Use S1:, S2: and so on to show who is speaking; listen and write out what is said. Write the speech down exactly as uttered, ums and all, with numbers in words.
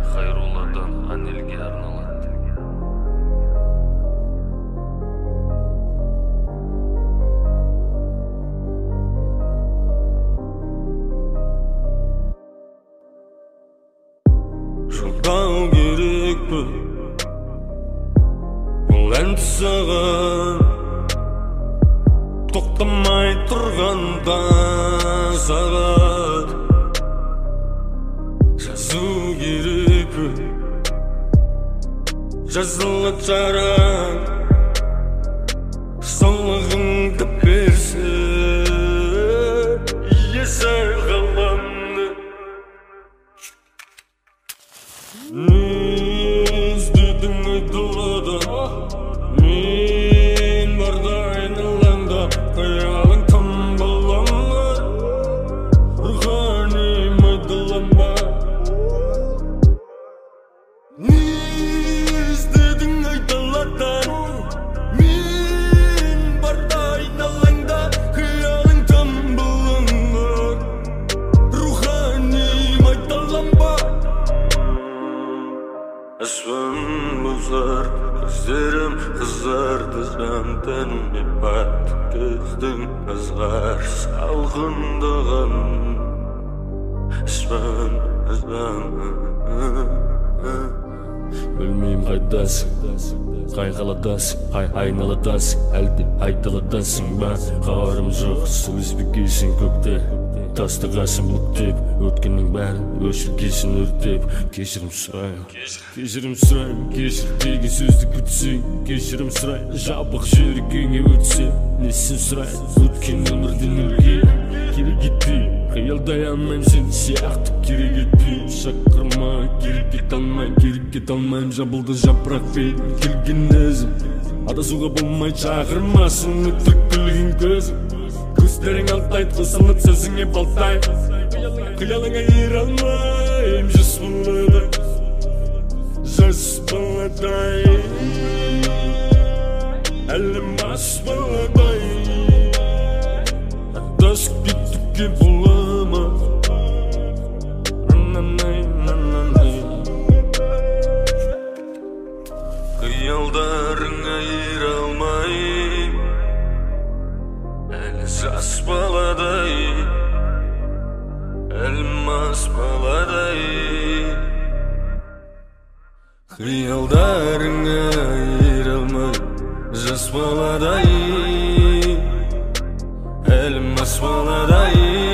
S1: Хайрулладан Анелге арналады.
S2: Жолдау керекпі бұл әнді саған, тоқтамай тұрғанда саған жазу керекпі, жазылы жараң солығыңды берсе есай қаламды. Не іздедің айтылады, мен барда айналаңда, қиялың тым баламыр, руханим айтыланба. Не іздедің айтылады, мен барда айналаңда, қиялың тым баламыр, руханим айтыланба. Аспан бұзар, көздерім қызарды, жан тәніме батты көздің ызғар салқындаған. Аспан бұзар, білмейм қайдасың, қай қаладасың, қай айналадасың, әлде айталадасың ба? Қарым жоқ, сөзбекейсің көкте, тастағасын бүктеп, өткеннің бәрін өшіргесін өртеп. Кешірім сұрайын, кешірім сұрайын, кешір деген сөзді күтсең, кешірім сұрайын, жабық жүрегіңе өтсе, несін сұрайын, өткен өмірден өлген керек етпей, қиялдай алмайым сен сияқты керек етпей. Шақырма, керек ете алмайым, керек ете алмайым, жабылды жапырақпен келген өзім, адасуға болмай шақырмасын өтірік күлген көзім. Көздерің алтайды, қосылып сөзіңе балтай, қиялыңа ере алмайым, жас баладай, жас баладай, әлім ас баладай. Адасып кеттікке бола ма? Қиялдарыңа ере алмайым, әлі жас баладай, әлім ас баладай. Қиялдарыңа ере алмайым, жас баладай, әлім ас баладай.